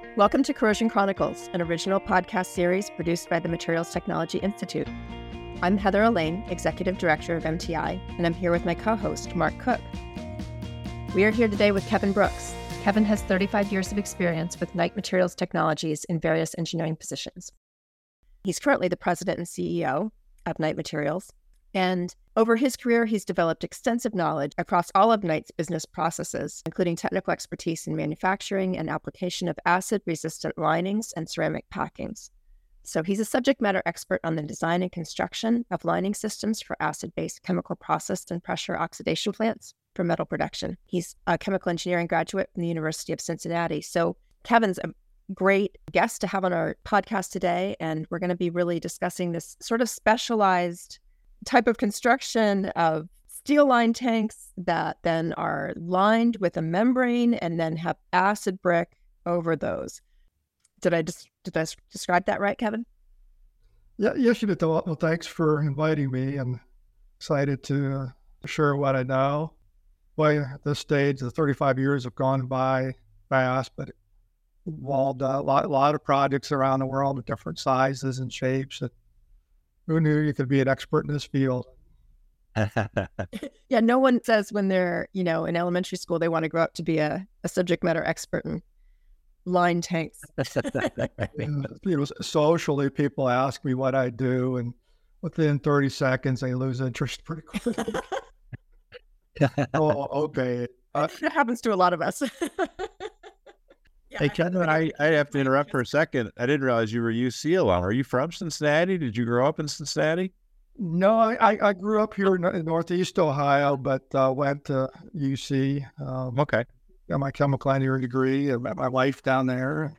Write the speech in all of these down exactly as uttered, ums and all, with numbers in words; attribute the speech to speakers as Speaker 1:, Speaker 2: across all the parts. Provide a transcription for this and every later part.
Speaker 1: Welcome to Corrosion Chronicles, an original podcast series produced by the Materials Technology Institute. I'm Heather Elaine, Executive Director of M T I, and I'm here with my co-host, Mark Cook. We are here today with Kevin Brooks. Kevin has thirty-five years of experience with Knight Materials Technologies in various engineering positions. He's currently the president and C E O of Knight Materials, and over his career, he's developed extensive knowledge across all of Knight's business processes, including technical expertise in manufacturing and application of acid-resistant linings and ceramic packings. So he's a subject matter expert on the design and construction of lining systems for acid-based chemical process and pressure oxidation plants for metal production. He's a chemical engineering graduate from the University of Cincinnati. So Kevin's a great guest to have on our podcast today, and we're going to be really discussing this sort of specialized type of construction of steel line tanks that then are lined with a membrane and then have acid brick over those. Did I just did I describe that right, Kevin?
Speaker 2: Yeah, yes, you did. Well, thanks for inviting me. I'm excited to uh, share what I know. Boy, at this stage, the thirty-five years have gone by fast, but it involved a lot, a lot of projects around the world of different sizes and shapes. That who knew you could be an expert in this field?
Speaker 1: Yeah, no one says when they're, you know, in elementary school, they want to grow up to be a, a subject matter expert in line tanks.
Speaker 2: And, you know, socially, people ask me what I do, and within thirty seconds, they lose interest pretty quickly. Oh, okay. Uh,
Speaker 1: That happens to a lot of us. Yeah,
Speaker 3: Hey, Kevin, I, I have to interrupt for a second. I didn't realize you were U C alum. Are you from Cincinnati? Did you grow up in Cincinnati?
Speaker 2: No, I, I grew up here in, in Northeast Ohio, but uh, went to U C. Um,
Speaker 3: Okay.
Speaker 2: got my chemical engineering degree. I met my wife down there.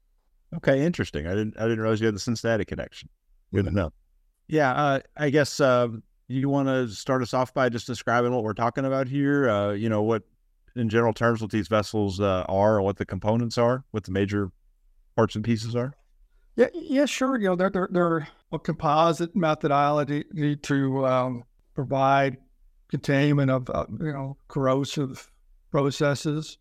Speaker 3: Okay, interesting. I didn't I didn't realize you had the Cincinnati connection. Good to know. Yeah, uh, I guess um, you want to start us off by just describing what we're talking about here. Uh, you know, what, in general terms, what these vessels uh, are and what the components are, what the major parts and pieces are?
Speaker 2: Yeah, yeah, sure. You know, they're, they're, they're a composite methodology to um, provide containment of, uh, you know, corrosive processes,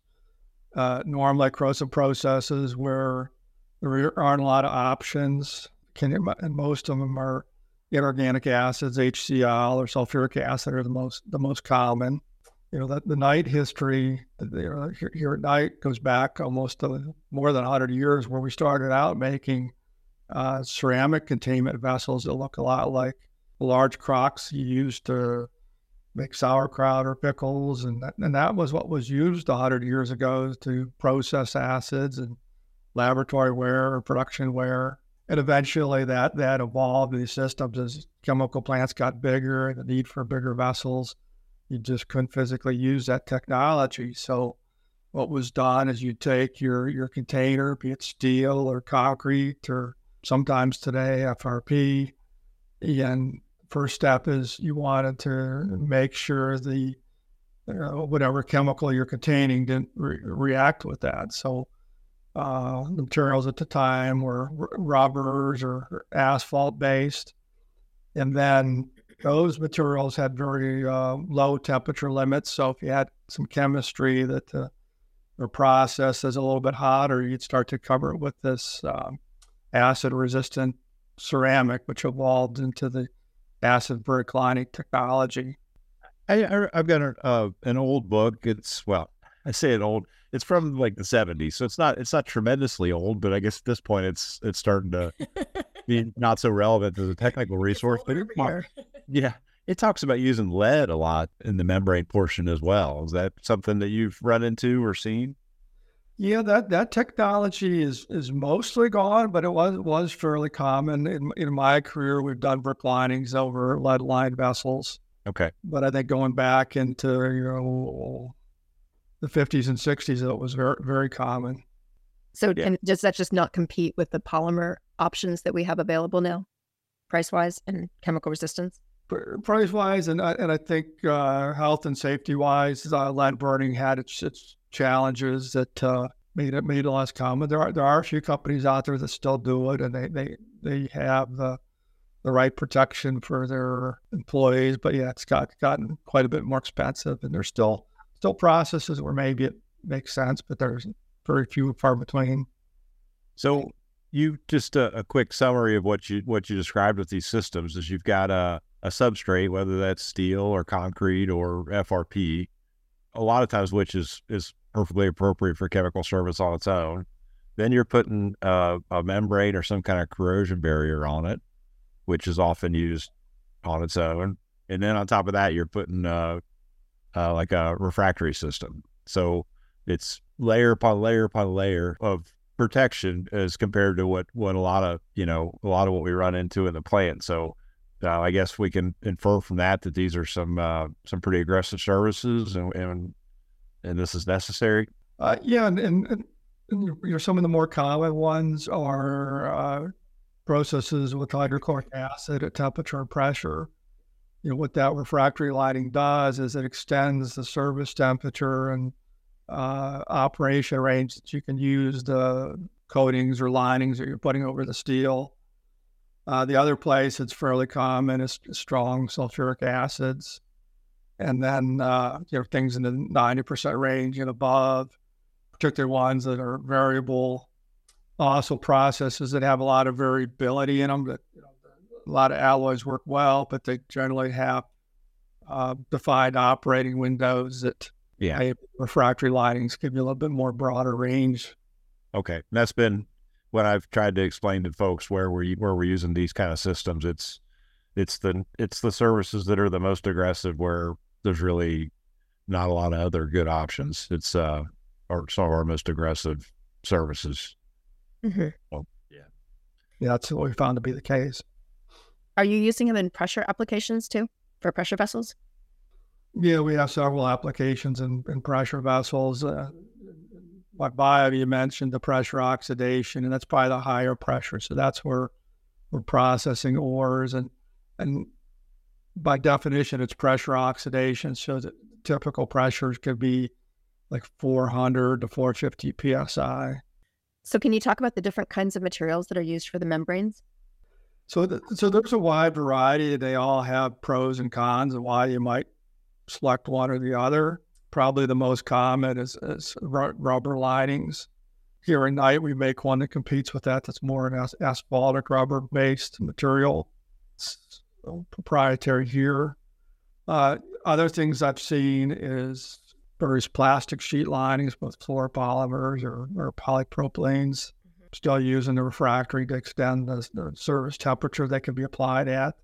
Speaker 2: uh, normally corrosive processes where there aren't a lot of options. Can, and most of them are inorganic acids, H C l or sulfuric acid are the most the most common. You know, the, the Knight history, you know, here, here at Knight goes back almost uh, more than one hundred years, where we started out making uh, ceramic containment vessels that look a lot like the large crocks you used to make sauerkraut or pickles. And that, and that was what was used one hundred years ago to process acids and laboratory ware or production ware. And eventually that, that evolved these systems as chemical plants got bigger and the need for bigger vessels. You just couldn't physically use that technology. So what was done is you take your, your container, be it steel or concrete or sometimes today F R P, and first step is you wanted to make sure the uh, whatever chemical you're containing didn't re- react with that. So uh, the materials at the time were r- rubbers or asphalt based, and then those materials had very uh, low temperature limits. So if you had some chemistry that uh, the process is a little bit hotter, you'd start to cover it with this um, acid-resistant ceramic, which evolved into the acid brick lining technology.
Speaker 3: I, I, I've got a, uh, an old book. It's, well, I say it old. It's from like the seventies, so it's not it's not tremendously old, but I guess at this point it's it's starting to be not so relevant as a technical resource. But it, yeah, it talks about using lead a lot in the membrane portion as well. Is that something that you've run into or seen?
Speaker 2: Yeah, that, that technology is is mostly gone, but it was was fairly common. In, in my career, we've done brick linings over lead-lined vessels.
Speaker 3: Okay.
Speaker 2: But I think going back into, you know, the fifties and sixties, it was very, very common.
Speaker 1: So
Speaker 3: Yeah.
Speaker 1: and does that just not compete with the polymer options that we have available now, price-wise and chemical resistance?
Speaker 2: Price-wise, and I, and I think uh, health and safety-wise, uh, lead burning had its its challenges that uh, made it made it less common. There are there are a few companies out there that still do it, and they they, they have the the right protection for their employees. But yeah, it's got gotten quite a bit more expensive, and there's still still processes where maybe it makes sense, but there's very few and far between.
Speaker 3: So you just a, a quick summary of what you what you described with these systems is you've got a, a substrate, whether that's steel or concrete or F R P, a lot of times which is is perfectly appropriate for chemical service on its own. Then you're putting uh, a membrane or some kind of corrosion barrier on it, which is often used on its own. And then on top of that, you're putting uh, uh, like a refractory system. So it's layer upon layer upon layer of protection as compared to what, what a lot of, you know, a lot of what we run into in the plant. So uh, I guess we can infer from that that these are some uh, some pretty aggressive services and and, and this is necessary.
Speaker 2: Uh, yeah, and, and, and you know, some of the more common ones are uh, processes with hydrochloric acid at temperature and pressure. You know, what that refractory lining does is it extends the service temperature and uh, operation range that you can use the coatings or linings that you're putting over the steel. Uh, the other place it's fairly common is strong sulfuric acids. And then, uh, you know, things in the ninety percent range and above, particularly ones that are variable. Also processes that have a lot of variability in them. That, you know, a lot of alloys work well, but they generally have uh, defined operating windows that
Speaker 3: yeah.
Speaker 2: refractory linings give you a little bit more broader range.
Speaker 3: Okay. And that's been what I've tried to explain to folks where we're, where we're using these kind of systems. It's, it's the, it's the services that are the most aggressive where there's really not a lot of other good options. It's, uh, or some of our most aggressive services.
Speaker 1: Mm-hmm.
Speaker 3: Well, yeah.
Speaker 2: Yeah, that's what we found to be the case.
Speaker 1: Are you using them in pressure applications too, for pressure vessels?
Speaker 2: Yeah, we have several applications in, in pressure vessels. Uh, like bio, you mentioned the pressure oxidation, and that's probably the higher pressure. So that's where we're processing ores, and and by definition, it's pressure oxidation. So the typical pressures could be like four hundred to four fifty P S I.
Speaker 1: So can you talk about the different kinds of materials that are used for the membranes?
Speaker 2: So, the, so there's a wide variety. They all have pros and cons and why you might select one or the other. Probably the most common is, is rubber linings. Here in Knight, we make one that competes with that. That's more an as- asphaltic rubber-based material. It's proprietary here. Uh, other things I've seen is various plastic sheet linings, both fluoropolymers or, or polypropylenes, mm-hmm. still using the refractory to extend the, the service temperature they can be applied at.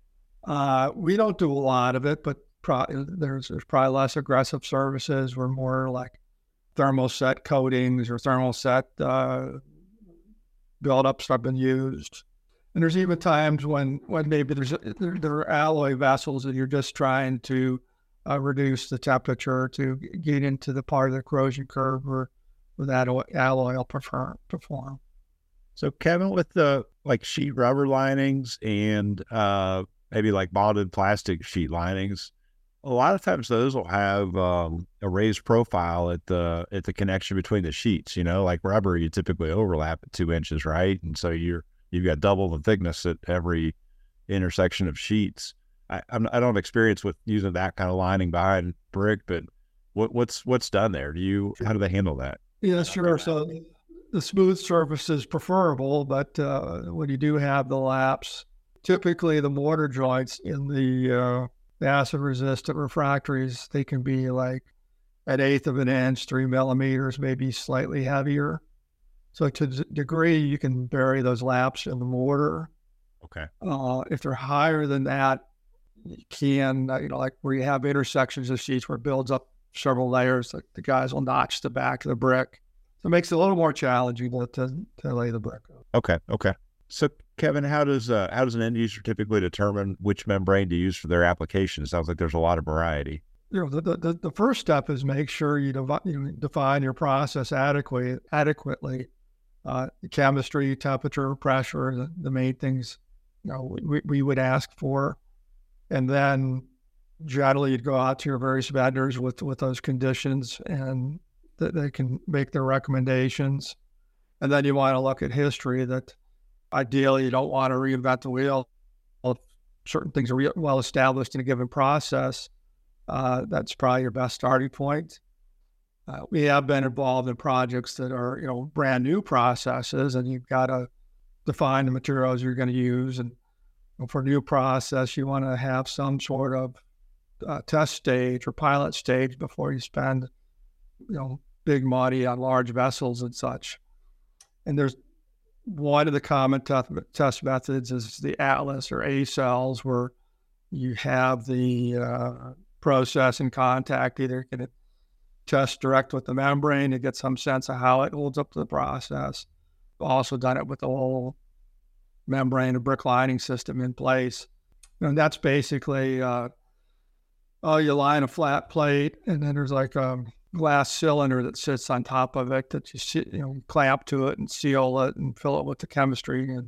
Speaker 2: Uh, we don't do a lot of it, but pro- there's, there's probably less aggressive services. We're more like thermoset coatings or thermoset uh, buildups have been used. And there's even times when, when maybe there's there, there are alloy vessels that you're just trying to uh, reduce the temperature to get into the part of the corrosion curve where, where that alloy will prefer, perform.
Speaker 3: So Kevin, with the like sheet rubber linings and uh, maybe like bonded plastic sheet linings, a lot of times those will have um, a raised profile at the at the connection between the sheets. You know, like rubber, you typically overlap at two inches, right? And so you're you've got double the thickness at every intersection of sheets. I I'm, I don't experience with using that kind of lining behind brick, but what what's what's done there? Do you how do they handle that?
Speaker 2: Yeah, sure. So the smooth surface is preferable, but uh, when you do have the laps, typically the mortar joints in the uh, acid-resistant refractories, they can be like an eighth of an inch, three millimeters, maybe slightly heavier. So to the degree you can bury those laps in the mortar.
Speaker 3: Okay.
Speaker 2: Uh, if they're higher than that, you can, uh, you know, like where you have intersections of sheets where it builds up several layers, like the guys will notch the back of the brick. So it makes it a little more challenging to, to, to lay the brick.
Speaker 3: Okay. Okay. So Kevin, how does uh, how does an end user typically determine which membrane to use for their application? It sounds like there's a lot of variety.
Speaker 2: You know, the the, the first step is make sure you, devi- you define your process adequately. Adequately, uh, chemistry, temperature, pressure, the, the main things, you know, we we would ask for, and then generally you'd go out to your various vendors with with those conditions, and that they can make their recommendations, and then you want to look at history. That ideally, you don't want to reinvent the wheel. If certain things are re- well established in a given process, uh, that's probably your best starting point. Uh, we have been involved in projects that are, you know, brand new processes, and you've got to define the materials you're going to use. And for a new process, you want to have some sort of uh, test stage or pilot stage before you spend, you know, big money on large vessels and such. And there's one of the common test, test methods is the ATLAS or A cells, where you have the uh, process in contact, either get it test direct with the membrane to get some sense of how it holds up to the process. Also done it with the whole membrane and brick lining system in place. And that's basically, uh, oh, you line a flat plate, and then there's like a glass cylinder that sits on top of it that you, see, you know, clamp to it and seal it and fill it with the chemistry and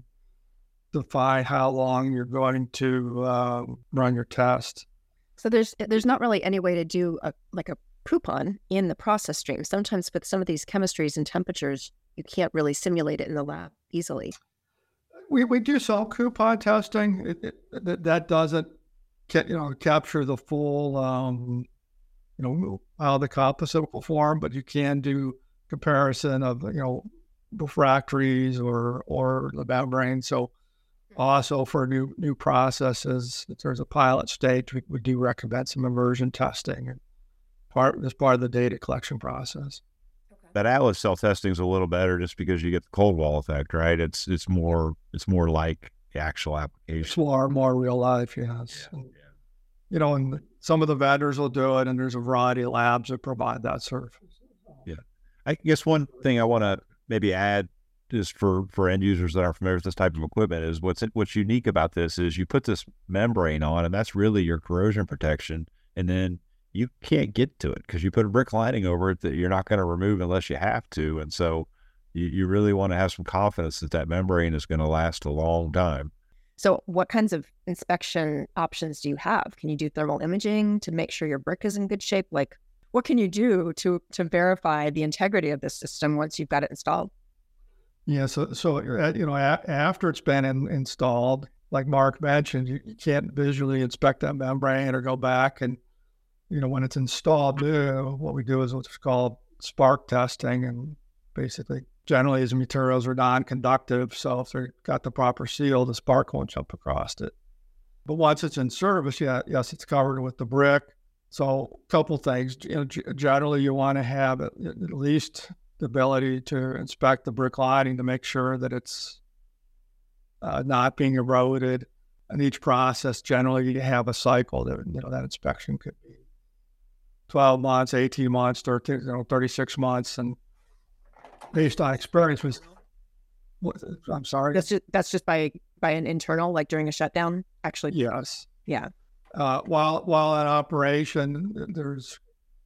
Speaker 2: define how long you're going to uh, run your test.
Speaker 1: So there's there's not really any way to do a, like a coupon in the process stream. Sometimes with some of these chemistries and temperatures, you can't really simulate it in the lab easily.
Speaker 2: We we do some coupon testing. It, it, that that doesn't ca- you know capture the full um, you know how the composite will form, but you can do comparison of you know refractories or or the membrane. So also for new new processes, if there's a pilot stage, we, we do recommend some immersion testing part as part of the data collection process.
Speaker 3: That ATLAS cell testing is a little better just because you get the cold wall effect, right? It's it's more it's more like the actual application.
Speaker 2: It's more more real life, yes.
Speaker 3: Yeah,
Speaker 2: And,
Speaker 3: yeah.
Speaker 2: You know, and some of the vendors will do it, and there's a variety of labs that provide that service.
Speaker 3: Yeah, I guess one thing I want to maybe add just for for end users that aren't familiar with this type of equipment is what's what's unique about this is you put this membrane on, and that's really your corrosion protection, and then you can't get to it because you put a brick lining over it that you're not going to remove unless you have to. And so you, you really want to have some confidence that that membrane is going to last a long time.
Speaker 1: So what kinds of inspection options do you have? Can you do thermal imaging to make sure your brick is in good shape? Like, what can you do to to verify the integrity of the system once you've got it installed?
Speaker 2: Yeah, so so you know a, after it's been in, installed, like Mark mentioned, you, you can't visually inspect that membrane or go back and you know, when it's installed new, what we do is what's called spark testing. And basically, generally, as materials are non-conductive, so if they've got the proper seal, the spark won't jump across it. But once it's in service, yeah, yes, it's covered with the brick. So a couple things. You know, g- generally, you want to have at, at least the ability to inspect the brick lining to make sure that it's uh, not being eroded. And each process, generally, you have a cycle that, you know, that inspection could be twelve months, eighteen months, thirty, you know, thirty-six months. And based on experience was, what, I'm sorry.
Speaker 1: That's just, that's just by, by an internal, like during a shutdown, actually?
Speaker 2: Yes.
Speaker 1: Yeah.
Speaker 2: Uh, while, while in operation, there's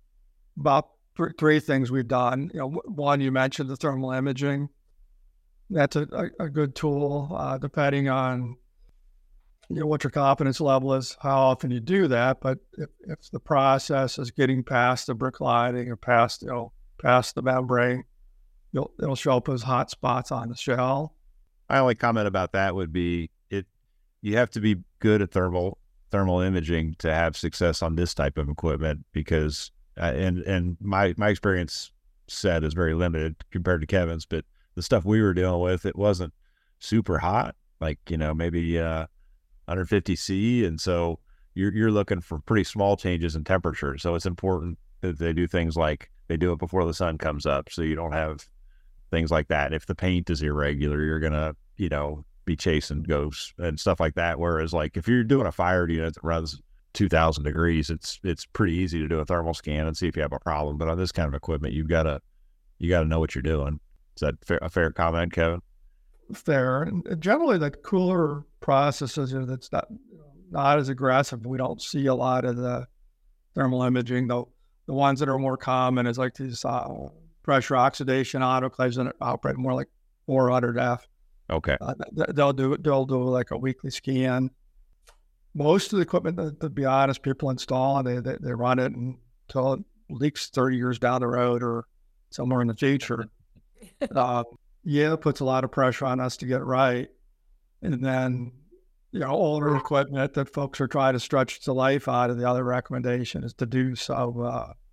Speaker 2: about th- three things we've done. You know, one, you mentioned the thermal imaging. That's a, a, a good tool, uh, depending on you know, what your confidence level is, how often you do that. But if, if the process is getting past the brick lining or past, you know, past the membrane, you'll, it'll show up as hot spots on the shell.
Speaker 3: My only comment about that would be it, you have to be good at thermal, thermal imaging to have success on this type of equipment because, uh, and, and my, my experience set is very limited compared to Kevin's, but the stuff we were dealing with, it wasn't super hot, like, you know, maybe, uh, one fifty C, and so you're you're looking for pretty small changes in temperature. So it's important that they do things like they do it before the sun comes up, so you don't have things like that. If the paint is irregular, you're gonna you know be chasing ghosts and stuff like that. Whereas like if you're doing a fired unit that runs two thousand degrees, it's it's pretty easy to do a thermal scan and see if you have a problem. But on this kind of equipment, you've got to you got to know what you're doing. Is that fair, a fair comment, Kevin?
Speaker 2: Fair. And generally, the cooler processes, you know, that's not not as aggressive. We don't see a lot of the thermal imaging, though. The ones that are more common is like these uh, pressure oxidation autoclaves that operate more like four hundred F.
Speaker 3: Okay.
Speaker 2: Uh, they'll do they'll do like a weekly scan. Most of the equipment, to be honest, people install and they, they they run it until it leaks thirty years down the road or somewhere in the future. uh, Yeah, it puts a lot of pressure on us to get it right. And then, you know, older equipment that folks are trying to stretch the life out of, the other recommendation is to do so uh,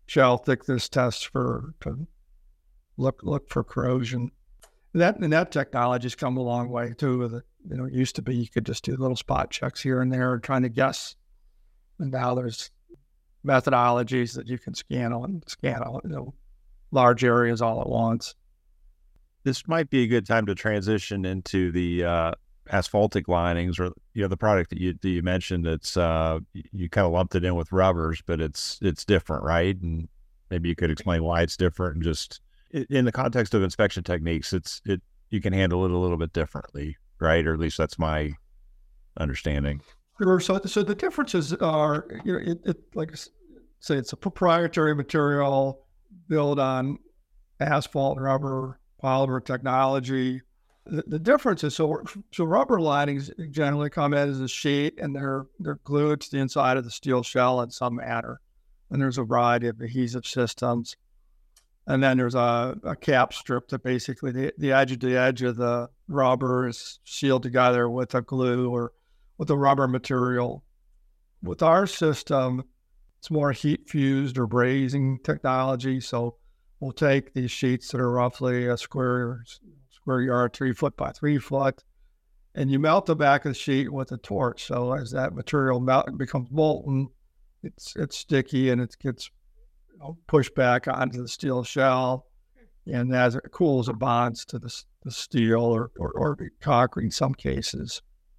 Speaker 2: shell thickness tests for to look look for corrosion. And that and that technology's come a long way too. With it, you know, it used to be you could just do little spot checks here and there, trying to guess. And now there's methodologies that you can scan on scan all, you know, large areas all at once.
Speaker 3: This might be a good time to transition into the uh, asphaltic linings, or you know, the product that you that you mentioned. It's uh, you kind of lumped it in with rubbers, but it's it's different, right? And maybe you could explain why it's different, and just in the context of inspection techniques, it's it you can handle it a little bit differently, right? Or at least that's my understanding.
Speaker 2: Sure. So, so the differences are, you know, it, it like I say, it's a proprietary material built on asphalt, rubber, polymer technology. The, the difference is, so so rubber linings generally come in as a sheet, and they're they're glued to the inside of the steel shell in some manner. And there's a variety of adhesive systems. And then there's a, a cap strip that basically the, the edge of the edge of the rubber is sealed together with a glue or with a rubber material. With our system, it's more heat fused or brazing technology. So we'll take these sheets that are roughly a square square yard, three foot by three foot, and you melt the back of the sheet with a torch. So as that material melt becomes molten, it's it's sticky and it gets, you know, pushed back onto the steel shell, and as it cools, it bonds to the, the steel or, or or concrete in some cases.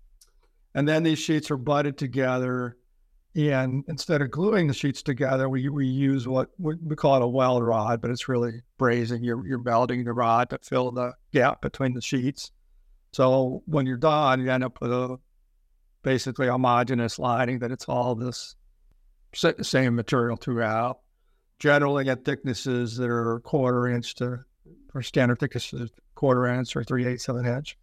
Speaker 2: And then these sheets are butted together, and instead of gluing the sheets together, we we use what we call it a weld rod, but it's really brazing. You're you're welding the rod to fill the gap between the sheets. So when you're done, you end up with a basically homogeneous lining that it's all this same material throughout. Generally at thicknesses that are quarter inch to, or standard thicknesses, quarter inch or three eighths of an inch.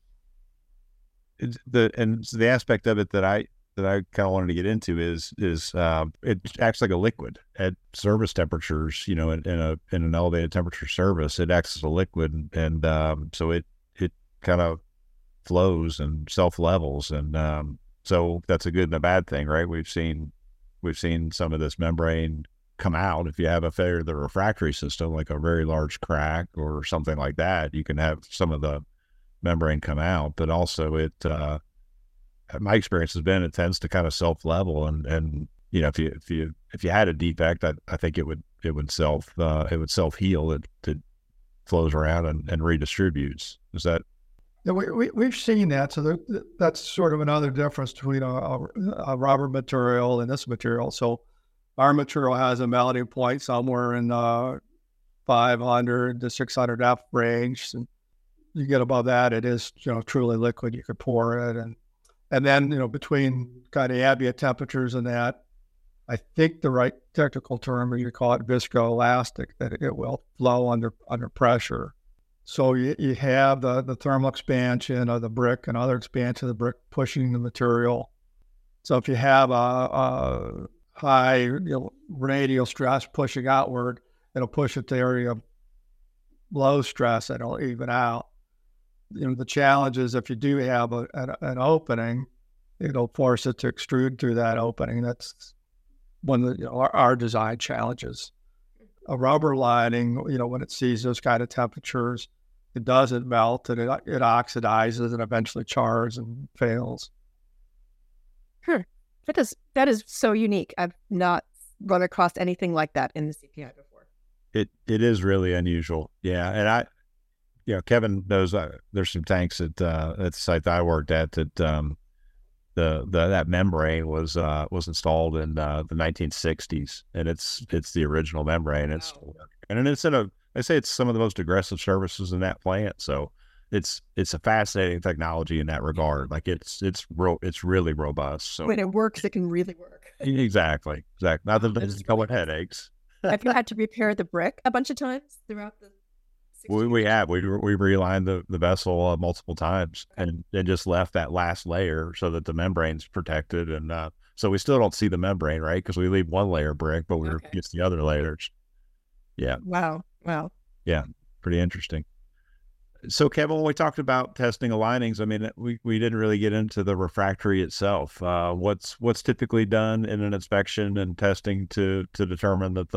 Speaker 3: It's the and the aspect of it that I that I kind of wanted to get into is is uh, it acts like a liquid at service temperatures. You know, in, in a in an elevated temperature service, it acts as a liquid, and um, so it it kind of flows and self levels, and um, so that's a good and a bad thing, right? We've seen we've seen some of this membrane come out. If you have a failure of the refractory system, like a very large crack or something like that, you can have some of the membrane come out, but also it, uh, my experience has been, it tends to kind of self level. And, and, you know, if you, if you, if you had a defect, I, I think it would, it would self, uh, it would self heal. It, it flows around and, and redistributes. Is that?
Speaker 2: Yeah, we, we, we've seen that. So there, that's sort of another difference between a, a, a rubber material and this material. So our material has a melting point somewhere in the five hundred to six hundred F range. And you get above that, it is, you know, truly liquid. You could pour it. And, and then, you know, between kind of ambient temperatures and that, I think the right technical term, or you call it viscoelastic, that it will flow under, under pressure. So you, you have the, the thermal expansion of the brick and other expansion of the brick pushing the material. So if you have a, a high, you know, radial stress pushing outward, it'll push it to area of low stress, and it'll even out. You know, the challenge is if you do have a, an, an opening, it'll force it to extrude through that opening. That's one of the, you know, our, our design challenges. A rubber lining, you know, when it sees those kind of temperatures, it doesn't melt, and it, it oxidizes and eventually chars and fails.
Speaker 1: Hmm. That is, that is so unique. I've not run across anything like that in the C P I before.
Speaker 3: It It is really unusual. Yeah. And I, you know, Kevin knows uh, there's some tanks at, uh, at the site that I worked at that, um, the, the, that membrane was, uh, was installed in, uh, the nineteen sixties, and it's, it's the original membrane. Wow. It's, and it's in a, I say it's some of the most aggressive services in that plant. So it's, it's a fascinating technology in that regard. Like it's, it's real, it's really robust. So
Speaker 1: when it works, it can really work.
Speaker 3: Exactly. Exactly. Not that it doesn't come with headaches.
Speaker 1: Have you had to repair the brick a bunch of times throughout the
Speaker 3: We, we have. We we relined the, the vessel uh, multiple times, and then just left that last layer so that the membrane's protected. And uh, so we still don't see the membrane, right? Because we leave one layer brick, but we okay. replace the other layers. Yeah.
Speaker 1: Wow. Wow.
Speaker 3: Yeah. Pretty interesting. So, Kevin, when we talked about testing of linings, I mean, we, we didn't really get into the refractory itself. Uh, what's what's typically done in an inspection and testing to to determine that the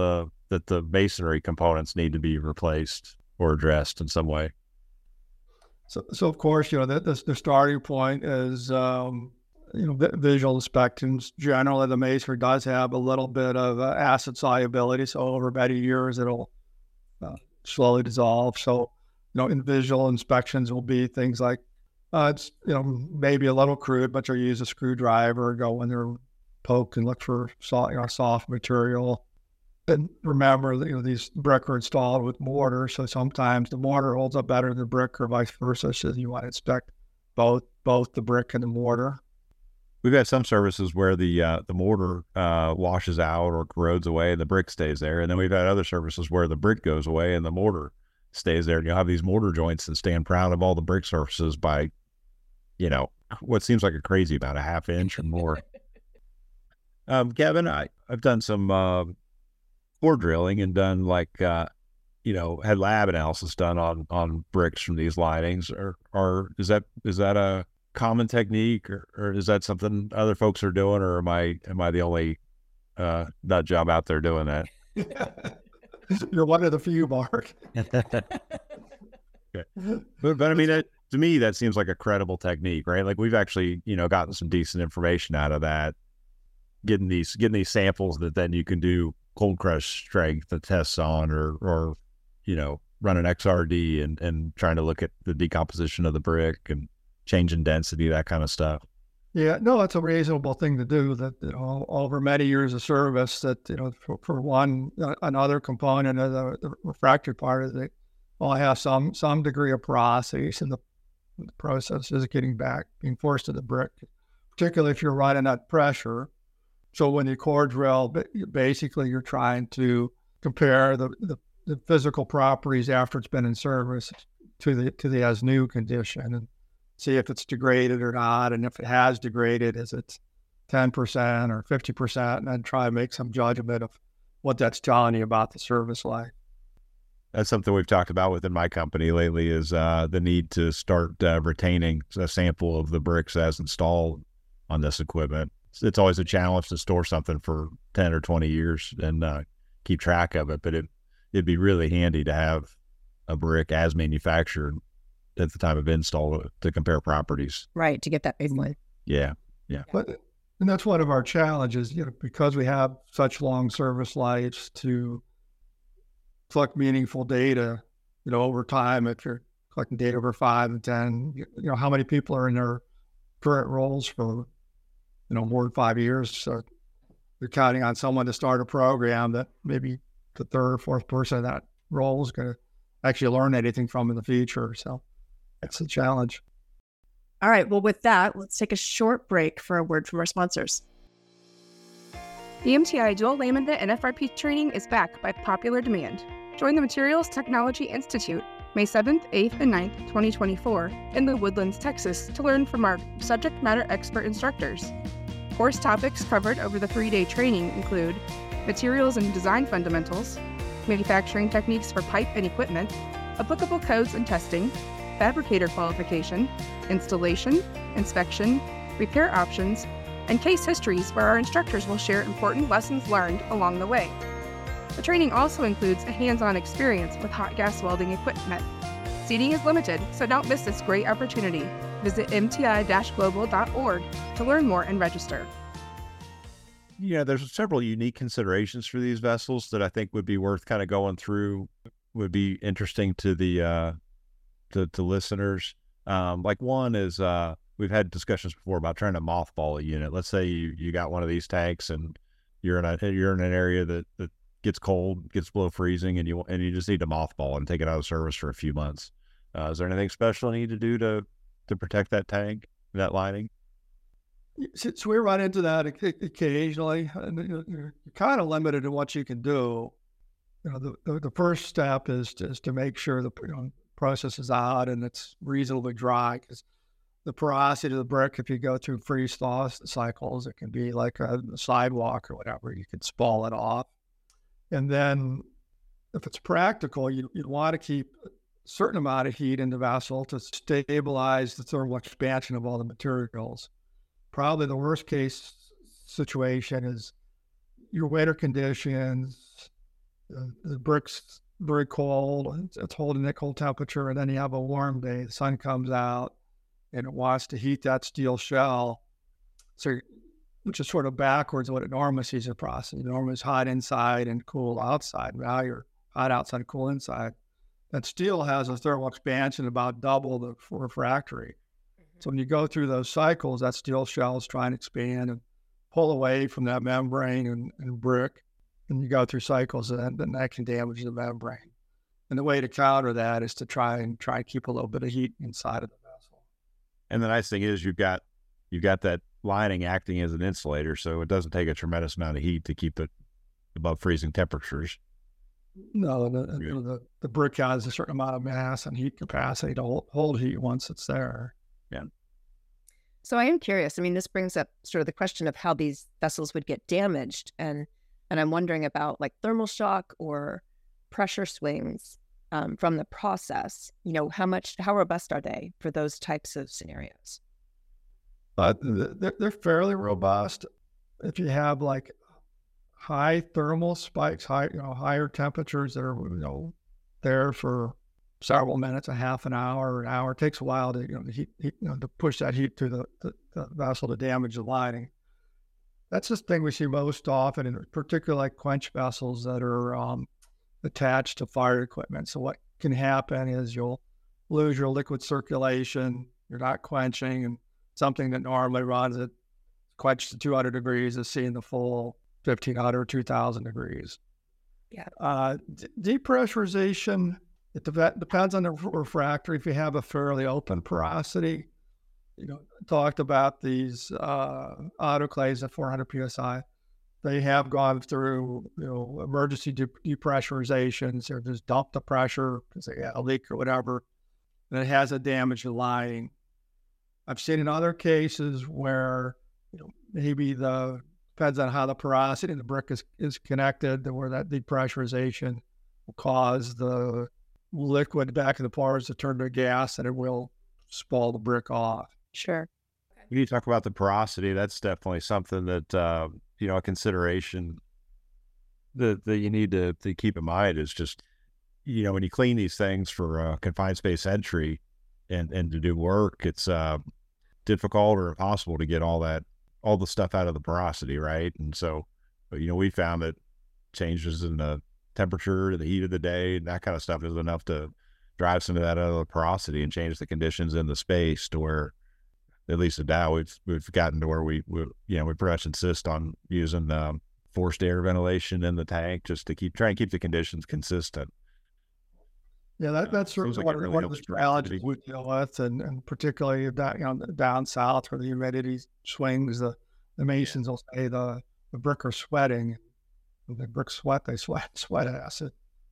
Speaker 3: that the masonry components need to be replaced or addressed in some way?
Speaker 2: So, so of course, you know, the, the, the starting point is, um, you know, vi- visual inspections. Generally, the masonry does have a little bit of uh, acid solubility. So over many years, it'll uh, slowly dissolve. So, you know, in visual inspections will be things like, uh, it's, you know, maybe a little crude, but you'll use a screwdriver, go in there, poke and look for soft, you know, soft material. And remember that, you know, these brick are installed with mortar. So sometimes the mortar holds up better than the brick or vice versa. So you want to inspect both, both the brick and the mortar.
Speaker 3: We've had some services where the uh, the mortar uh, washes out or corrodes away and the brick stays there. And then we've had other services where the brick goes away and the mortar stays there. And you'll have these mortar joints that stand proud of all the brick surfaces by, you know, what seems like a crazy about a half inch or more. um, Kevin, I, I've done some uh, core drilling and done like, uh, you know, had lab analysis done on on bricks from these linings. Or, or is that is that a common technique, or, or is that something other folks are doing, or am I am I the only uh, nut job out there doing that?
Speaker 2: You're one of the few, Mark.
Speaker 3: Okay. But, but I mean, it, to me, that seems like a credible technique, right? Like we've actually, you know, gotten some decent information out of that, getting these getting these samples that then you can do cold crush strength the tests on, or or you know, run an X R D and and trying to look at the decomposition of the brick and change in density, that kind of stuff.
Speaker 2: Yeah, no, it's a reasonable thing to do. That, you know, over many years of service, that, you know, for, for one, uh, another component of the, the refractory part is they all have some some degree of porosity, and the, the process is getting back, being forced to the brick, particularly if you're running at pressure. So when you core drill, basically you're trying to compare the, the, the physical properties after it's been in service to the to the as new condition, and see if it's degraded or not. And if it has degraded, is it ten percent or fifty percent? And then try to make some judgment of what that's telling you about the service life.
Speaker 3: That's something we've talked about within my company lately, is uh, the need to start uh, retaining a sample of the bricks as installed on this equipment. It's, it's always a challenge to store something for ten or twenty years and uh, keep track of it, but it, it'd be really handy to have a brick as manufactured at the time of install to compare properties.
Speaker 1: Right, to get that baseline.
Speaker 3: Yeah, yeah.
Speaker 2: But, and that's one of our challenges, you know, because we have such long service lives, to collect meaningful data, you know, over time. If you're collecting data over five and ten, you, you know, how many people are in their current roles for, you know, more than five years. So you're counting on someone to start a program that maybe the third or fourth person of that role is going to actually learn anything from in the future. So it's a challenge.
Speaker 1: All right. Well, with that, let's take a short break for a word from our sponsors.
Speaker 4: The M T I Dual Laminate and F R P training is back by popular demand. Join the Materials Technology Institute May seventh, eighth, and ninth, twenty twenty-four in the Woodlands, Texas, to learn from our subject matter expert instructors. Course topics covered over the three-day training include materials and design fundamentals, manufacturing techniques for pipe and equipment, applicable codes and testing, fabricator qualification, installation, inspection, repair options, and case histories where our instructors will share important lessons learned along the way. The training also includes a hands-on experience with hot gas welding equipment. Seating is limited, so don't miss this great opportunity. Visit m t i dash global dot org to learn more and register.
Speaker 3: Yeah, there's several unique considerations for these vessels that I think would be worth kind of going through, would be interesting to the uh, to, to listeners. Um, like one is, uh, we've had discussions before about trying to mothball a unit. Let's say you, you got one of these tanks and you're in a you're in an area that, that gets cold, gets below freezing, and you and you just need to mothball and take it out of service for a few months. Uh, is there anything special you need to do to to protect that tank, that lining?
Speaker 2: So we run into that occasionally, and you're kind of limited in what you can do. You know, the, the, the first step is to, is to make sure the, you know, process is out and it's reasonably dry, because the porosity of the brick, if you go through freeze-thaw cycles, it can be like a sidewalk or whatever. You can spall it off. And then if it's practical, you, you'd want to keep a certain amount of heat in the vessel to stabilize the thermal expansion of all the materials. Probably the worst case situation is your winter conditions, the, the brick's very cold, it's, it's holding that cold temperature, and then you have a warm day, the sun comes out, and it wants to heat that steel shell. So, which is sort of backwards of what it normally sees a process. It normally is hot inside and cool outside. Now you're hot outside and cool inside. That steel has a thermal expansion about double the refractory. Mm-hmm. So when you go through those cycles, that steel shell is trying to expand and pull away from that membrane and, and brick. And you go through cycles, and then that can damage the membrane. And the way to counter that is to try and try and keep a little bit of heat inside of the vessel.
Speaker 3: And the nice thing is you've got you've got that lining acting as an insulator, so it doesn't take a tremendous amount of heat to keep it above freezing temperatures.
Speaker 2: No, the, the, the brick has a certain amount of mass and heat capacity to hold, hold heat once it's there.
Speaker 3: Yeah.
Speaker 1: So I am curious. I mean, this brings up sort of the question of how these vessels would get damaged. And and I'm wondering about like thermal shock or pressure swings um, from the process. You know, how much, how robust are they for those types of scenarios?
Speaker 2: But they're, they're fairly robust. If you have like high thermal spikes, high, you know, higher temperatures that are, you know, there for several minutes, a half an hour, an hour, it takes a while to, you know, the heat, heat, you know, to push that heat through the, the, the vessel to damage the lining. That's the thing we see most often, in particular like quench vessels that are um, attached to fire equipment. So what can happen is you'll lose your liquid circulation, you're not quenching, and something that normally runs at quench to two hundred degrees is seeing the full fifteen hundred, two thousand degrees.
Speaker 1: Yeah.
Speaker 2: Uh, d- depressurization, it de- depends on the refractory. If you have a fairly open porosity, you know, talked about these uh, autoclaves at four hundred P S I. They have gone through, you know, emergency de- depressurizations, or just dump the pressure because they had a leak or whatever, and it has a damaged lining. I've seen in other cases where, you know, maybe the, depends on how the porosity in the brick is, is connected, where that depressurization will cause the liquid back in the pores to turn to gas, and it will spall the brick off.
Speaker 1: Sure.
Speaker 3: When you talk about the porosity, that's definitely something that, uh, you know, a consideration that, that you need to, to keep in mind is just, you know, when you clean these things for uh, confined space entry and, and to do work, it's uh, difficult or impossible to get all that, all the stuff out of the porosity, right? And so, you know, we found that changes in the temperature, the heat of the day, and that kind of stuff is enough to drive some of that out of the porosity and change the conditions in the space to where, at least at Dow, we've we've gotten to where we, we you know, we pretty much insist on using um, forced air ventilation in the tank just to keep try and keep the conditions consistent.
Speaker 2: Yeah, that, that's certainly
Speaker 3: like
Speaker 2: one,
Speaker 3: really
Speaker 2: one of the challenges
Speaker 3: humidity.
Speaker 2: we deal with, and, and particularly down, you know, down south where the humidity swings, the, the masons will say the, the brick are sweating. When the brick sweat, they sweat sweat acid.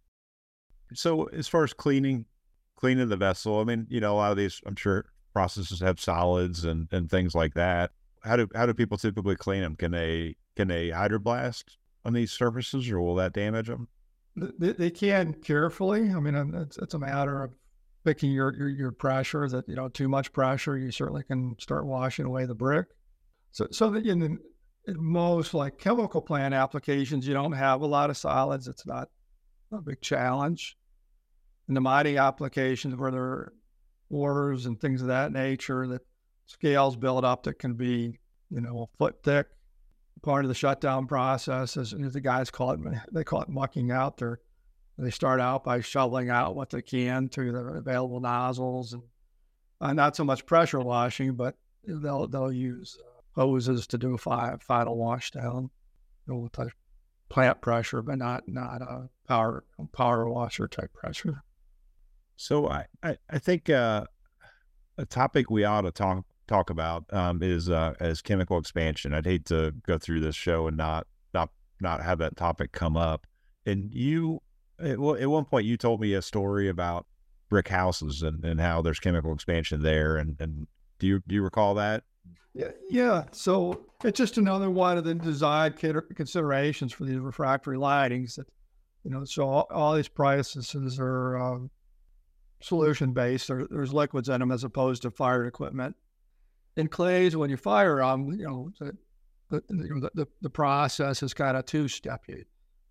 Speaker 3: So as far as cleaning, cleaning the vessel, I mean, you know, a lot of these, I'm sure, processes have solids and, and things like that. How do how do people typically clean them? Can they can they hydroblast on these surfaces, or will that damage them?
Speaker 2: They, they can carefully. I mean, it's, it's a matter of picking your, your, your pressure. That, you know, too much pressure, you certainly can start washing away the brick. So, so that in, in most like chemical plant applications, you don't have a lot of solids. It's not a big challenge. In the mining applications where there are ores and things of that nature, that scales build up that can be, you know, a foot thick. Part of the shutdown process is, as the guys call it, they call it mucking out. They're, they start out by shoveling out what they can through the available nozzles, and uh, not so much pressure washing, but they'll they'll use hoses to do a fi- final wash down, you know, with the plant pressure, but not not a power power washer type pressure.
Speaker 3: So I I, I think uh, a topic we ought to talk. talk about um, is uh, as chemical expansion. I'd hate to go through this show and not not not have that topic come up. And you, at, well, at one point, you told me a story about brick houses and, and how there's chemical expansion there. And, and do you do you recall that?
Speaker 2: Yeah, yeah. So it's just another one of the design considerations for these refractory linings. That, you know, so all, all these processes are um, solution based. There, there's liquids in them as opposed to fired equipment. In clays, when you fire them, you know, the, the, the, the process is kind of two-step. You,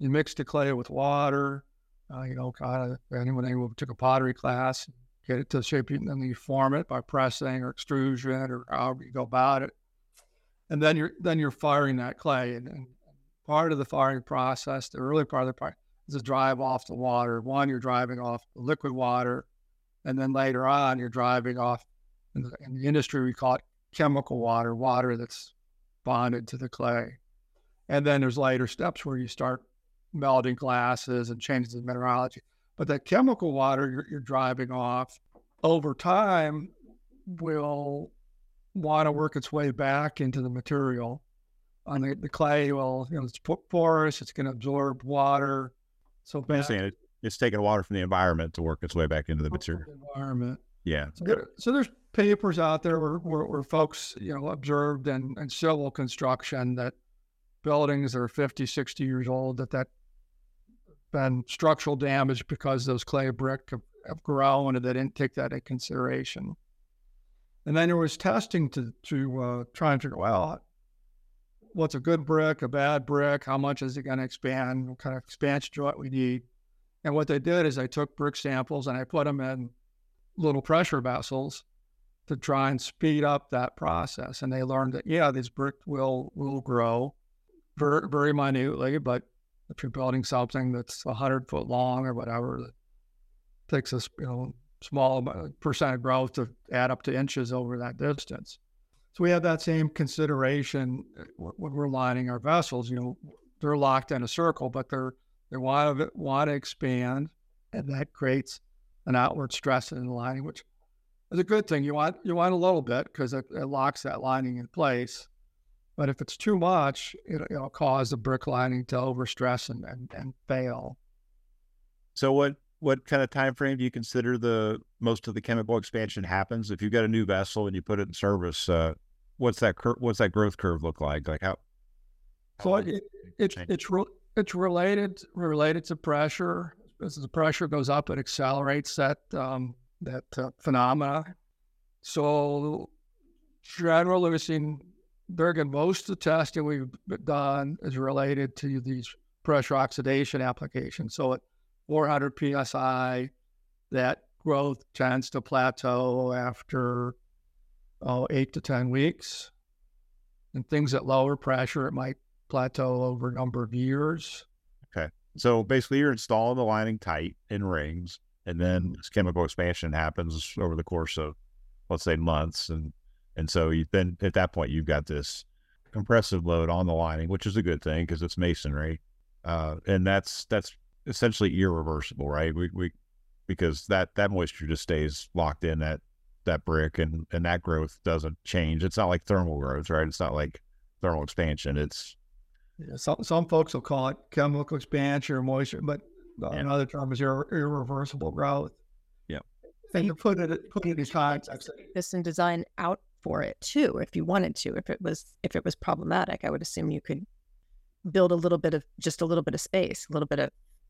Speaker 2: You mix the clay with water, uh, you know, kind of anyone who took a pottery class, get it to the shape, and then you form it by pressing or extrusion or however you go about it. And then you're then you're firing that clay. And, and part of the firing process, the early part of the part, is to drive off the water. One, you're driving off the liquid water, and then later on, you're driving off, in the, in the industry, we call it chemical water, water that's bonded to the clay. And then there's later steps where you start melting glasses and changing the mineralogy. But that chemical water you're, you're driving off over time will want to work its way back into the material. On the, the clay, well, you know, it's porous, it's going to absorb water. So back,
Speaker 3: it, it's taking water from the environment to work its way back into the material.
Speaker 2: The environment.
Speaker 3: Yeah.
Speaker 2: So, there, so there's papers out there where, where, where folks, you know, observed in, in civil construction that buildings that are fifty, sixty years old, that that been structural damage because those clay brick have, have grown, and they didn't take that into consideration. And then there was testing to to uh, try and figure out what's a good brick, a bad brick, how much is it going to expand, what kind of expansion joint we need. And what they did is I took brick samples and I put them in little pressure vessels to try and speed up that process. And they learned that, yeah, this brick will will grow very, very minutely, but if you're building something that's a hundred foot long or whatever, that takes a you know small percent of growth to add up to inches over that distance. So we have that same consideration when we're lining our vessels. You know, they're locked in a circle, but they're they want to want to expand, and that creates an outward stress in the lining, which is a good thing. You want you want a little bit because it, it locks that lining in place. But if it's too much, it, it'll cause the brick lining to overstress and, and, and fail.
Speaker 3: So what what kind of time frame do you consider the most of the chemical expansion happens? If you've got a new vessel and you put it in service, uh, what's that cur- what's that growth curve look like? Like how? how
Speaker 2: so it, it, it's it's re- it's related related to pressure. As the pressure goes up, it accelerates that um, that uh, phenomena. So generally, seen. Bergen, most of the testing we've done is related to these pressure oxidation applications. So at four hundred P S I, that growth tends to plateau after oh, eight to ten weeks. And things at lower pressure, it might plateau over a number of years.
Speaker 3: Okay. So basically you're installing the lining tight in rings, and then this chemical expansion happens over the course of, let's say, months. And And so you then at that point, you've got this compressive load on the lining, which is a good thing because it's masonry. Uh, and that's, that's essentially irreversible, right? We, we, because that, that moisture just stays locked in that, that brick, and, and that growth doesn't change. It's not like thermal growth, right? It's not like thermal expansion. It's,
Speaker 2: yeah, some, some folks will call it chemical expansion or moisture, but yeah. Another term is irre- irreversible growth.
Speaker 3: Yeah.
Speaker 2: And you put it, put it in context.
Speaker 1: This and design out for it too, if you wanted to. If it was if it was problematic, I would assume you could build a little bit of just a little bit of space, a little bit of.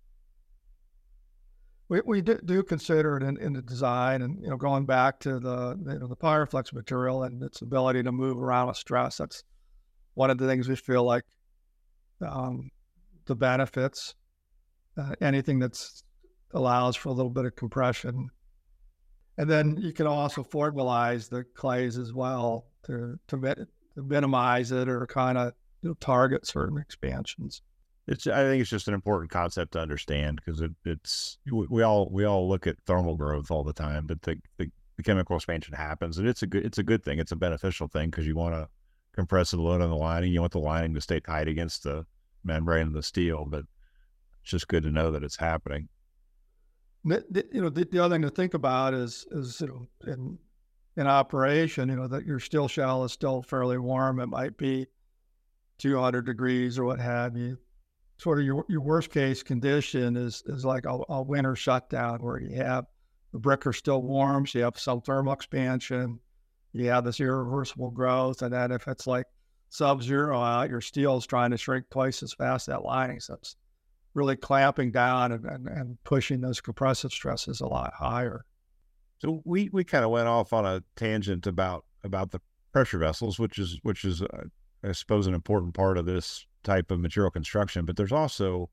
Speaker 2: We we do, do consider it in, in the design, and you know, going back to the you know the Pyroflex material and its ability to move around with stress. That's one of the things we feel like um, the benefits. Uh, anything that's allows for a little bit of compression. And then you can also formalize the clays as well to to, to minimize it or kind of you know, target certain expansions.
Speaker 3: It's I think it's just an important concept to understand because it, it's we, we all we all look at thermal growth all the time, but the, the, the chemical expansion happens, and it's a good it's a good thing. It's a beneficial thing because you want to compress the load on the lining. You want the lining to stay tight against the membrane of the steel, but it's just good to know that it's happening.
Speaker 2: The, you know, the, the other thing to think about is, is you know, in in operation, you know, that your steel shell is still fairly warm. It might be two hundred degrees or what have you. Sort of your, your worst case condition is is like a, a winter shutdown where you have the brick are still warm, so you have some thermal expansion, you have this irreversible growth, and then if it's like sub-zero out, your steel is trying to shrink twice as fast that lining. So it's really clamping down and, and, and pushing those compressive stresses a lot higher.
Speaker 3: So we, we kind of went off on a tangent about, about the pressure vessels, which is, which is, uh, I suppose, an important part of this type of material construction, but there's also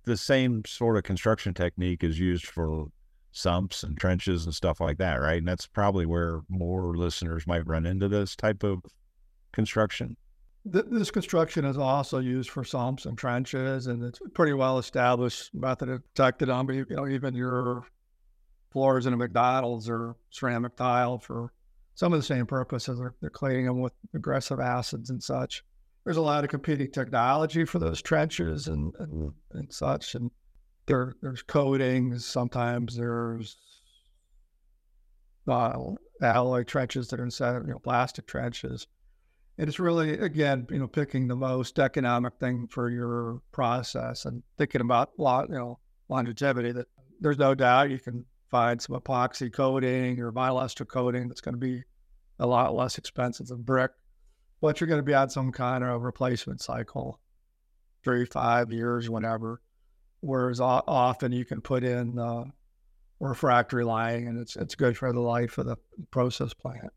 Speaker 3: the same sort of construction technique is used for sumps and trenches and stuff like that, right? And that's probably where more listeners might run into this type of construction.
Speaker 2: Th- This construction is also used for sumps and trenches, and it's a pretty well established method of protected on. You know, even your floors in a McDonald's or ceramic tile for some of the same purposes. They're, they're cleaning them with aggressive acids and such. There's a lot of competing technology for those trenches and and, and such, and there there's coatings. Sometimes there's uh, alloy trenches that are instead of you know plastic trenches. And it's really, again, you know, picking the most economic thing for your process and thinking about, you know, longevity. That there's no doubt you can find some epoxy coating or vinyl ester coating that's going to be a lot less expensive than brick, but you're going to be on some kind of replacement cycle, three, five years, whatever. Whereas o- often you can put in uh, refractory lining, and it's it's good for the life of the process plant.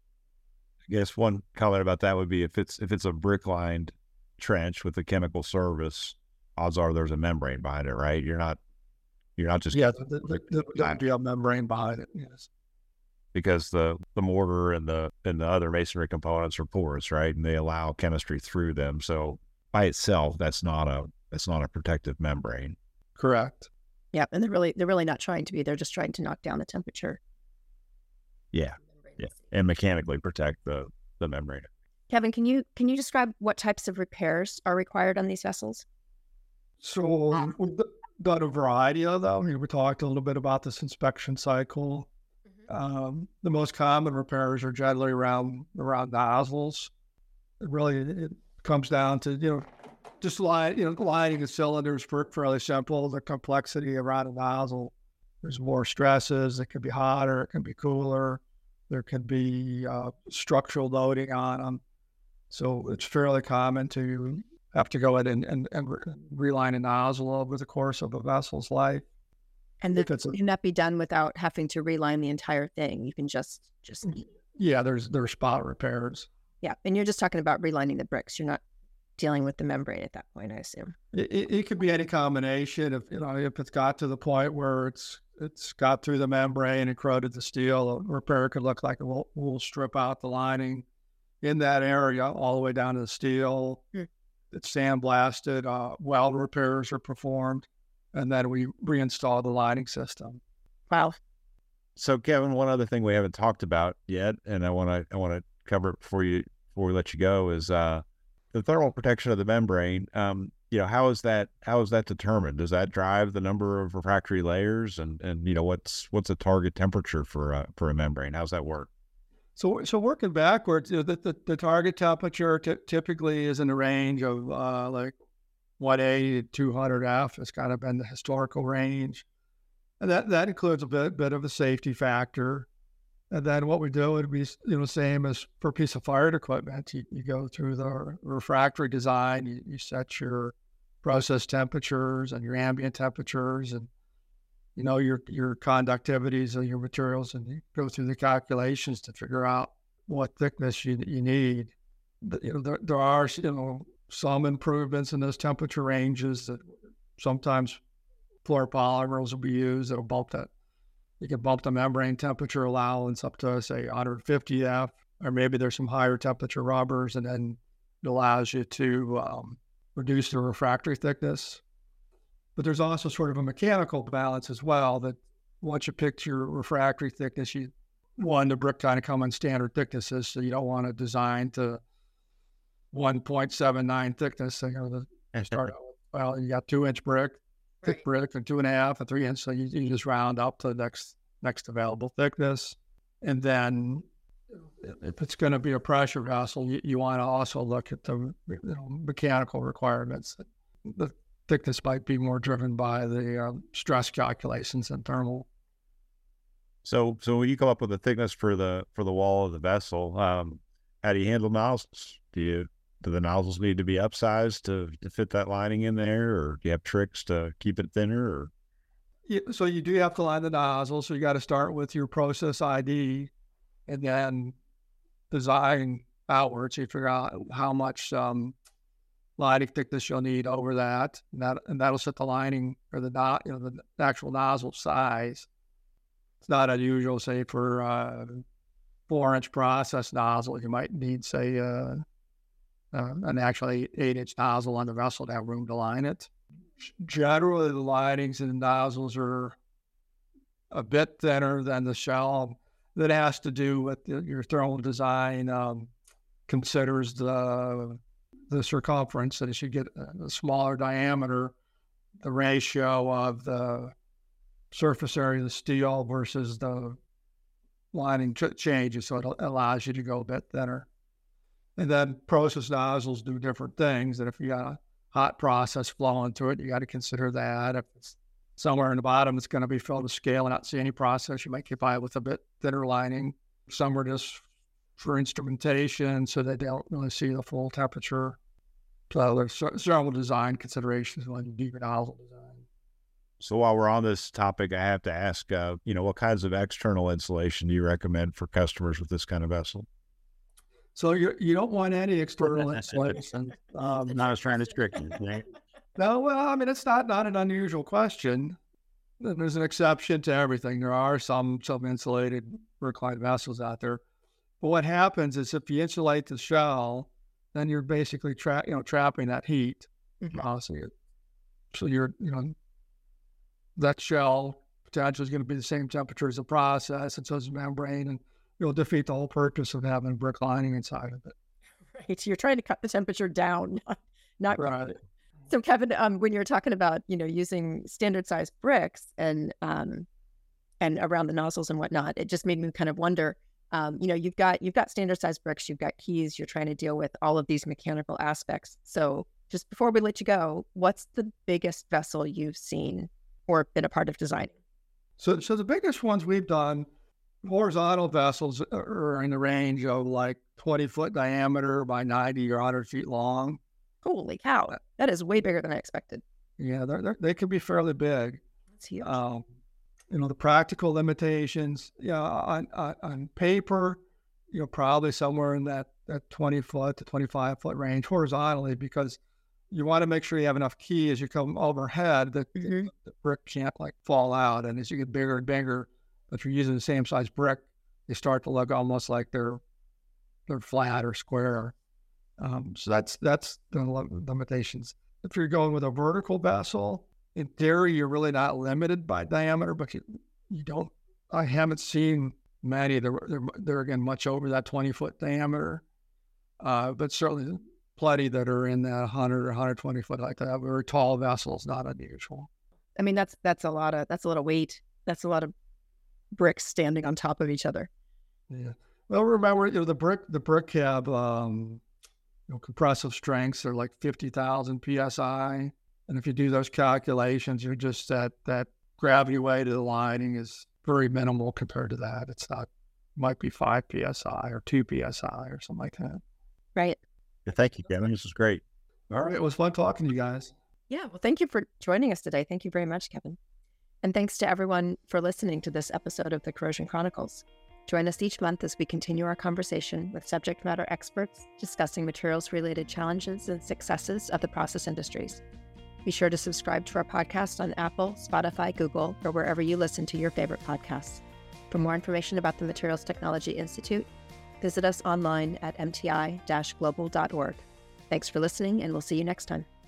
Speaker 3: I guess one comment about that would be if it's if it's a brick lined trench with a chemical service, odds are there's a membrane behind it, right? You're not you're not just
Speaker 2: Yeah, the, the, the, the, the membrane behind it. Yes,
Speaker 3: because the the mortar and the and the other masonry components are porous, right? And they allow chemistry through them. So by itself, that's not a that's not a protective membrane.
Speaker 2: correct.
Speaker 1: Yeah, and they're really they're really not trying to be. They're just trying to knock down the temperature.
Speaker 3: Yeah, yeah, and mechanically protect the the membrane.
Speaker 1: Kevin, can you can you describe what types of repairs are required on these vessels?
Speaker 2: So we've done a variety of them. We talked a little bit about this inspection cycle. Um, the most common repairs are generally around around nozzles. It really it comes down to you know just line you know lining the cylinders for fairly simple. The complexity around a nozzle, there's more stresses. It can be hotter. It can be cooler. There can be uh, structural loading on them. So it's fairly common to have to go in and, and, and reline a nozzle over the course of a vessel's life.
Speaker 1: And
Speaker 2: If
Speaker 1: that
Speaker 2: it's a-
Speaker 1: can that be done without having to reline the entire thing? You can just just
Speaker 2: Yeah, there's there's spot repairs.
Speaker 1: yeah, and you're just talking about relining the bricks. You're not dealing with the membrane at that point, I assume.
Speaker 2: It, it, it could be any combination. If you know if it's got to the point where it's it's got through the membrane and corroded the steel, a repair could look like we'll, we'll strip out the lining in that area all the way down to the steel.
Speaker 1: Hmm.
Speaker 2: It's sandblasted. Uh, weld repairs are performed, and then we reinstall the lining system.
Speaker 1: Wow.
Speaker 3: So, Kevin, one other thing we haven't talked about yet, and I want to I want to cover it before you before we let you go, is uh, the thermal protection of the membrane. Um, you know, how is that how is that determined? Does that drive the number of refractory layers, and and you know what's what's a target temperature for a, for a membrane? How's that work?
Speaker 2: So, so working backwards, you know, the, the, the target temperature t- typically is in the range of uh, like one eighty to two hundred F. It's kind of been the historical range. And that, that includes a bit, bit of a safety factor. And then what we do would be, you know, same as for a piece of fired equipment. You, you go through the refractory design, you, you set your process temperatures and your ambient temperatures and, you know, your, your conductivities of your materials, and you go through the calculations to figure out what thickness you, you need. But, you know, there, there are, you know, some improvements in those temperature ranges that sometimes fluoropolymers will be used that'll bump that. You can bump the membrane temperature allowance up to, say, one hundred fifty F, or maybe there's some higher temperature rubbers, and then it allows you to um, reduce the refractory thickness. But there's also sort of a mechanical balance as well, that once you pick your refractory thickness, you one, the brick kind of come in standard thicknesses, so you don't want to design to one point seven nine thickness. So, you know, the start out with, well, you got two inch brick, thick right. brick, and two and a half and three inch. So you, you just round up to the next next available thickness. And then if it's going to be a pressure vessel, you, you want to also look at the you know, mechanical requirements. The thickness might be more driven by the um, stress calculations and thermal.
Speaker 3: So, so when you come up with the thickness for the for the wall of the vessel, um, how do you handle nozzles? Do you do the nozzles need to be upsized to, to fit that lining in there, or do you have tricks to keep it thinner? Or
Speaker 2: yeah, so you do have to line the nozzle. So you got to start with your process I D, and then design outwards. You figure out how much um, lining thickness you'll need over that, and that and that'll set the lining or the no, you know the actual nozzle size. It's not unusual, say for uh, four inch process nozzle, you might need say uh, uh, an actually eight inch nozzle on the vessel to have room to line it. Generally, the linings and the nozzles are a bit thinner than the shell. That has to do with the, your thermal design um, considers the the circumference, and as you get a smaller diameter, the ratio of the surface area of the steel versus the lining ch- changes, so it allows you to go a bit thinner. And then process nozzles do different things, and if you got a hot process flowing through it, you got to consider that. If it's somewhere in the bottom, it's going to be filled with scale and not see any process, you might get by with a bit thinner lining. Some are just for instrumentation, so they don't really see the full temperature. So there's several design considerations when you do your nozzle design.
Speaker 3: So while we're on this topic, I have to ask, uh, you know, what kinds of external insulation do you recommend for customers with this kind of vessel?
Speaker 2: So you you don't want any external insulation. Um,
Speaker 3: Not as trying to trick you. Right?
Speaker 2: No, well, I mean, it's not, not an unusual question. There's an exception to everything. There are some some insulated reclined vessels out there. But what happens is if you insulate the shell, then you're basically tra- you know, trapping that heat.
Speaker 1: Mhm.
Speaker 2: Uh, so, you're, so you're, you know, that shell potentially is going to be the same temperature as the process, and so is the membrane, and you'll defeat the whole purpose of having brick lining inside of it.
Speaker 1: Right. You're trying to cut the temperature down, not, not
Speaker 2: Right.
Speaker 1: So Kevin, um, when you're talking about, you know, using standard size bricks and um, and around the nozzles and whatnot, it just made me kind of wonder, um, you know, you've got you've got standard size bricks, you've got keys, you're trying to deal with all of these mechanical aspects. So just before we let you go, what's the biggest vessel you've seen or been a part of designing?
Speaker 2: So, so the biggest ones we've done, horizontal vessels are in the range of like twenty foot diameter by ninety or one hundred feet long.
Speaker 1: Holy cow, that is way bigger than I expected.
Speaker 2: Yeah, they're, they're, they can be fairly big.
Speaker 1: That's huge.
Speaker 2: Um, you know, the practical limitations, yeah, on, on, on paper, you know, probably somewhere in that, that twenty foot to twenty-five foot range horizontally, because you want to make sure you have enough key as you come overhead that
Speaker 1: Mhm.
Speaker 2: the brick can't like fall out. And as you get bigger and bigger, if you're using the same size brick, they start to look almost like they're they're flat or square. Um, so that's that's the lim- limitations. If you're going with a vertical vessel, in theory, you're really not limited by diameter, but you, you don't. I haven't seen many. They're, they're they're again much over that twenty foot diameter, uh, but certainly plenty that are in that one hundred or one hundred twenty foot like that. Very tall vessels, not unusual.
Speaker 1: I mean, that's that's a lot of that's a lot of weight. That's a lot of bricks standing on top of each other.
Speaker 2: Yeah. Well, remember, you know, the brick the brick have um, you know, compressive strengths are like fifty thousand P S I. And if you do those calculations, you're just that that gravity weight of the lining is very minimal compared to that. It's not, might be five P S I or two P S I or something like that.
Speaker 1: Right.
Speaker 3: Yeah, thank you, Kevin. This was great.
Speaker 2: All right. It was fun talking to you guys.
Speaker 1: Yeah. Well, thank you for joining us today. Thank you very much, Kevin. And thanks to everyone for listening to this episode of the Corrosion Chronicles. Join us each month as we continue our conversation with subject matter experts discussing materials-related challenges and successes of the process industries. Be sure to subscribe to our podcast on Apple, Spotify, Google, or wherever you listen to your favorite podcasts. For more information about the Materials Technology Institute, visit us online at m t i dash global dot org. Thanks for listening, and we'll see you next time.